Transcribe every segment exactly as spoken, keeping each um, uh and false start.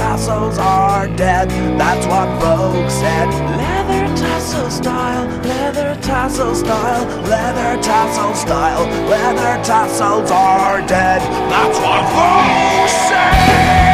tassels are dead, that's what folks said. Leather tassel style, leather tassel style, leather tassel style, leather tassels are dead, that's what folks said.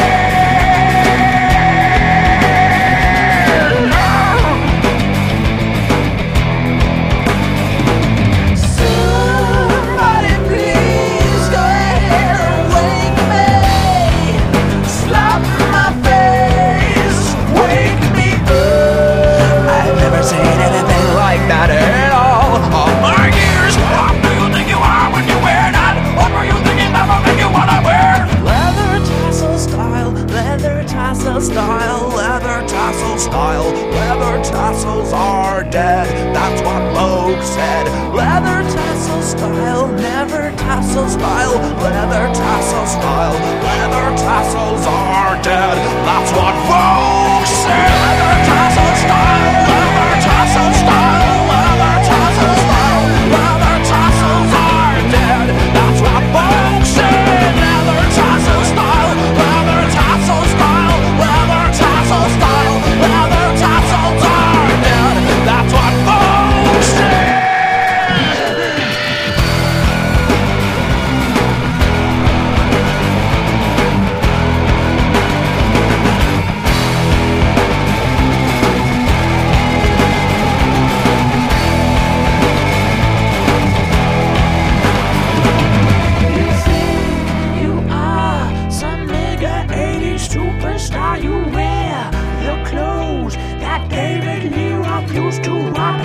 Not at all. All my years, what do you think you are when you wear that? What were you thinking that will make you wanna wear? Leather tassel style, leather tassel style, leather tassel style, leather tassels are dead. That's what folks said. Leather tassel style, never tassel style, leather tassel style, leather tassels are dead. That's what folks said. Leather tassel style, leather tassel style. Superstar, you wear the clothes that David Lee Roth used to rock.